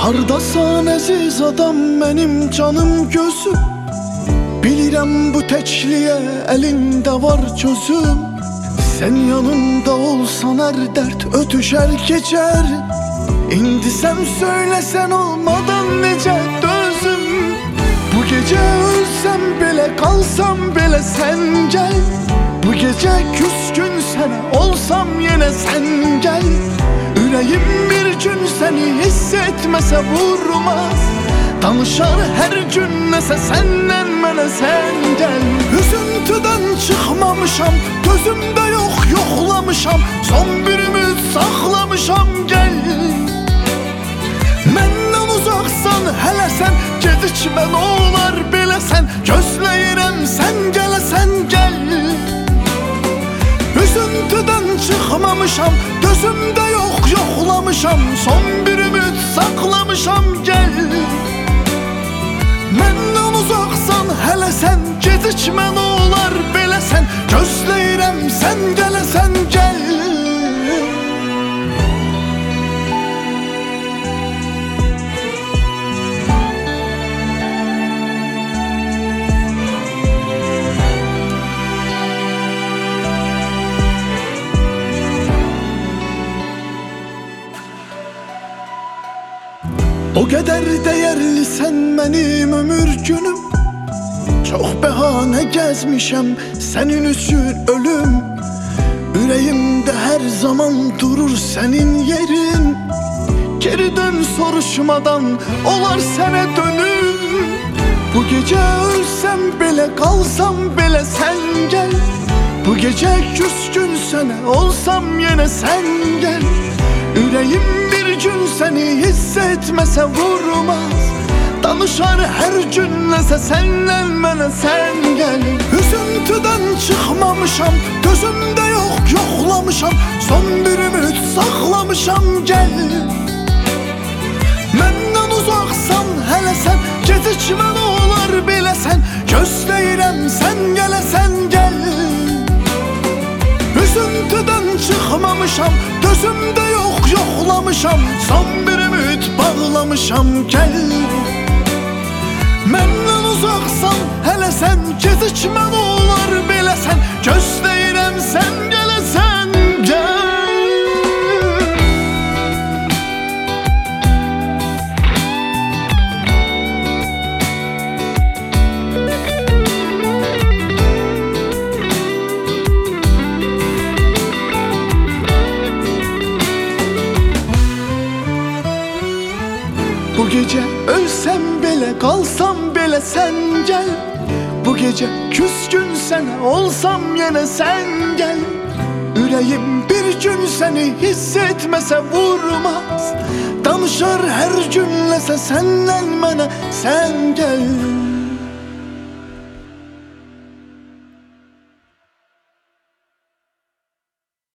Hardasan əziz adam, mənim canım gözüm. Bilirəm bu təkliyə əlində var çözüm. Sən yanımda olsan hər dərd ötüşər keçər. İndi sən söyləsən olmadan necə dözüm. Bu gecə ölsəm belə, qalsam belə sən gəl. Bu gecə küskün sənə olsam yenə sən gəl. Ürəyim bir gün səni hiss etməsə vurmaz. Danışar hər gün nəsə səndən mənə sən gəl. Üzüntüdən çıxmamışam, gözümdə yox yoxlamışam. Son bir ümid saxlamışam, gəl. Məndən uzaqsan hələ sən, gecikmə olar beləsən. Gözləyirəm sən gələsən, gəl. Üzüntüdən çıxmamışam, gözümdə yox yoxlamışam. Son bir ümid saxlamışam, gəl. Məndən uzaqsan hələ sən, gecikmə olar beləsən. Gözləyirəm sən gələsən, gəl. O qədər dəyərlisən mənim ömür günüm. Çox bəhanə gəzmişəm sənin üçün ölüm. Ürəyimdə hər zaman durur sənin yerin. Geri dön soruşmadan olar sənə dönüm. Bu gecə ölsəm belə, qalsam belə sən gəl. Bu gecə küskün sənə olsam yenə sən gəl. Ürəyim bir gün səni hiss etməsə vurmaz. Danışar hər gün nəsə səndən mənə sən gəl. Üzüntüdən çıxmamışam, gözümdə yox yoxlamışam. Son bir ümid saxlamışam, gəl. Məndən uzaqsan hələ sən, gecikmə olar beləsən. Gözləyirəm sən gələsən, gəl. Üzüntüdən çıxmamışam, gözümdə yox yoxlamışam. Son bir ümid bağlamışam, gəl. Məndən uzaqsan hələ sən, gecikmə olar beləsən. Gözləyirəm sən gələsən, gəl. Bu gecə ölsəm belə, qalsam belə sən gəl. Bu gecə küskün sənə olsam yenə sən gəl. Ürəyim bir gün səni hiss etməsə vurmaz. Danışar hər gün nəsə səndən mənə sən gəl.